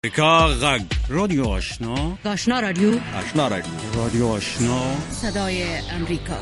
امریکا غږ رادیو آشنا رادیو رادیو آشنا صدای امریکا.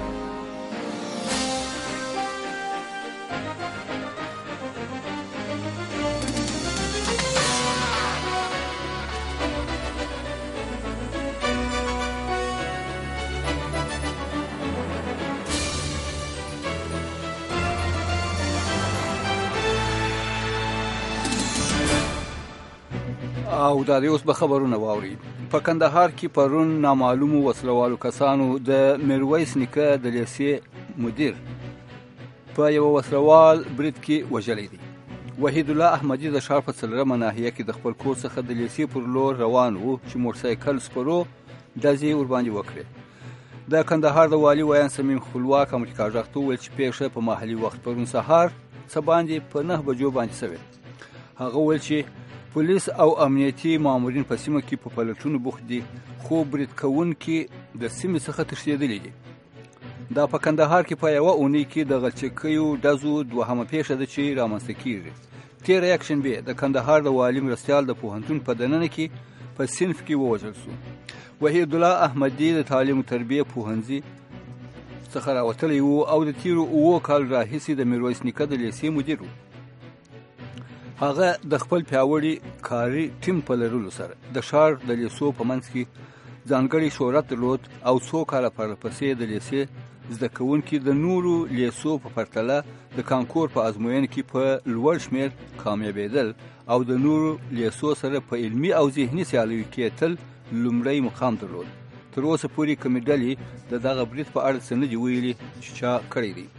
او دا اوس به خبرونه واوري. په کندهار کې پرون نامعلومو وسلوالو کسانو د میرویس نیکه د لیسې مدیر په یو وسلوال برید کې وژلی دی. وحید الله احمدي د ښار په څلورمه ناحیه کې د خپل کور څخه د لیسې پر لور روان و چې موټرسایکل سپرو ډزې ورباندې وکړې. د کندهار د والي ویان صمیم خپلواک امریکا غږ ته وویل چې پیښه په محلي وخت پرون سهار څه باندې په 9 بجو باندې شوې. هغه وویل چې پولیس او امنیتي مامورین په سیمه کې په پلټونو بوخت دي، خو برید کوونکي د سیمې څخه تښتېدلي دي. دا په کندهار کې په یوه اونۍ کې د غلچکیو ډزو دوهمه پیښه ده چې رامنځته کېږي. تېره یکشنبې د کندهار د والي مرستیال د پوهنتون په دننه کې په صنف کې ووژل شو. وحید الله احمدي د تعلیم و تربیه پوهنځي څخه راوتلی و او د تېرو 7 کال راهیسې د میرویس نیکه د لیسې مدیر و. هغه د خپل پیاوړي کاري ټیم په لرلو سره د ښار د لیسو په منځ کې ځانګړی شهرت درلود او څو کاله پرلپسې د لیسې زده کوونکي د نورو لیسو په پرتله د کانکور په ازموینه کې په لوړ شمېر کامیابېدل او د نورو لیسو سره په علمي او ذهني سیالیو کې تل لومړی مقام درلود. تر اوسه پورې کومې ډلې د دغه برید په اړه څه نه دي ویلي چې چا کړی دی.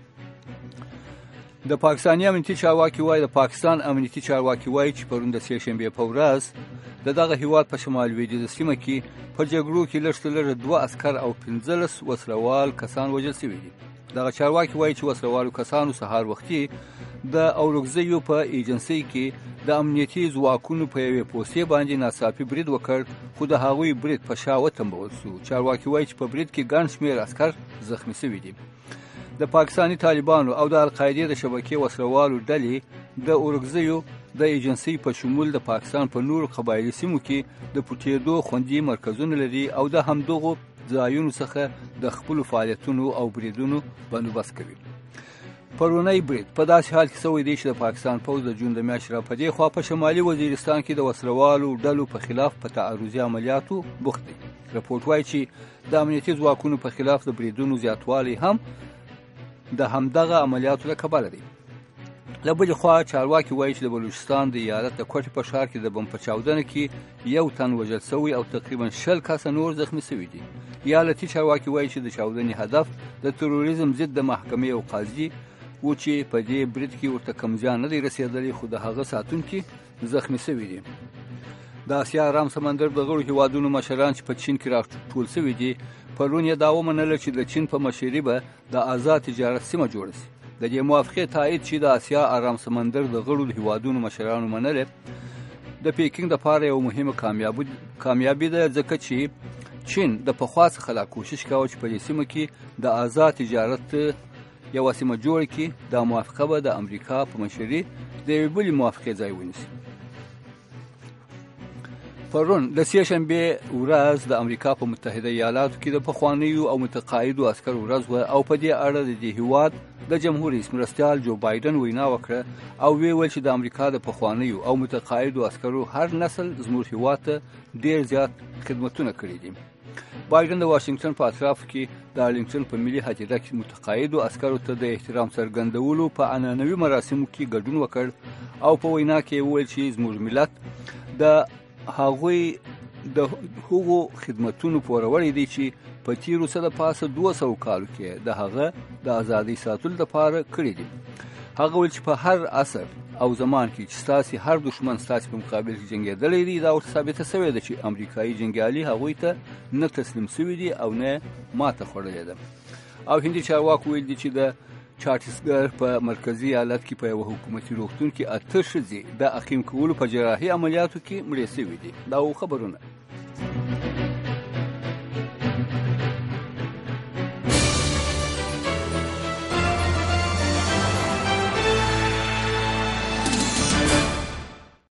د پاکستاني امنیتي چارواکي وایي د پاکستان امنیتي چارواکي وایي چې پرون د سې شنبې په ورځ د دغه هیواد په شمال لویدیځه سیمه کې په جګړو کې لږ تر لږه 2 عسکر او 15 وسلوال کسان وژل شوي دي. دغه چارواکي وایي چې وسلوالو کسانو سهار وختي د اورکزیو په ایجنسۍ کې د امنیتي ځواکونو په یوې پوستې باندې ناڅاپي برید وکړ، خو د هغوی برید په شا وتمبول شو. چارواکي وایي چې په برید کې ګڼ شمېر عسکر زخمي شوي دي. د پاکستاني طالبانو او د القاعدې د شبکې وسلوالو ډلې د اورکزیو د ایجنسۍ په شمول د پاکستان په نورو قبایلي سیمو کې د پټېدو خوندي مرکزونه لري او د همدغو ځایونو څخه د خپلو فعالیتونو او بریدونو بندوبست کوي. پرونی برید په داسې حال کې شوی دی چې د پاکستان پوځ د جون د میاشتې راپدې خوا په شمالي وزیرستان کې د وسلوالو ډلو په خلاف په تعرضي عملیاتو بوخت دی. رپورټ وایي چې د امنیتي ځواکونو په خلاف د بریدونو زیاتوالی هم د همدغه عملیاتو له کبله دی. له بلې خوا چارواکي وایي چې د بلوچستان د ایالت د کوټې په ښار کې د بم په چاودنه کې 1 تن وژل شوی او تقریبا 20 کسه نور زخمي شوي دي. ایالتي چارواکي وایي چې د چاودنې هدف د تروریزم ضد د محکمې او قاضي و چې په دې برید کې ورته کم زیان نه دی رسېدلی، خو د هغه ساتونکي زخمي شوي دي. د اسیا ارام سمندر د غړو هیوادونو مشران چې په چین کې راټول شوي دي پرون یې دا ومنله چې د چین په مشرۍ به د آزاد تجارت سیمه جوړه شي. د دې موافقې تایید چې د اسیا ارام سمندر د غړو هیوادونو مشرانو منله د پیکینګ لپاره یو مهمه کامیابي ده، ځکه چې چین د پخوا څخه لا کوشش کاوه چې په دې سیمه کې د آزاد تجارت یوه سیمه جوړه کړي. دا موافقه به د امریکا په مشرۍ د یوې بلې موافقې ځای ونیسي. پرون د سې شنبې ورځ د امریکا په متحده ایالاتو کې د پخوانیو او متقاعدو عسکرو ورځ وه او په دې اړه د دې هیواد د جمهور رئیس مرستیال جو بایدن وینا وکړه او ویل چې د امریکا د پخوانیو او متقاعدو عسکرو هر نسل زموږ هیواد ته ډېر زیات خدمتونه کړي دي. بایدن د واشنگټن په اطرافو کې د ارلینګټن په ملي هدیره کې متقاعدو عسکرو ته د احترام څرګندولو په عنعنوي مراسمو کې ګډون وکړ او په وینا کې وویل چې زموږ ملت د هغوی د هغو خدمتونو پوروړی دی چې په تیرو څه د پاسه 200 کالو کې د هغه د ازادۍ ساتلو لپاره کړی دي. هغه ویل چې په هر عصر او زمان کې چې ستاسې هر دښمن ستاسې په مقابل کې جنګېدلی دی، دا ورته ثابته شوې ده چې امریکایي جنګیالي هغوی ته نه تسلیم شوي دي او نه ماته خوړلې ده. او هندي چارواکو ویل دي چې د چاتیسګر په مرکزي ایالت کې په یوه حکومتي روغتون کې 8 ښځې د عقیم کولو په جراحي عملیاتو کې مړې شوي دي. دا خبرونه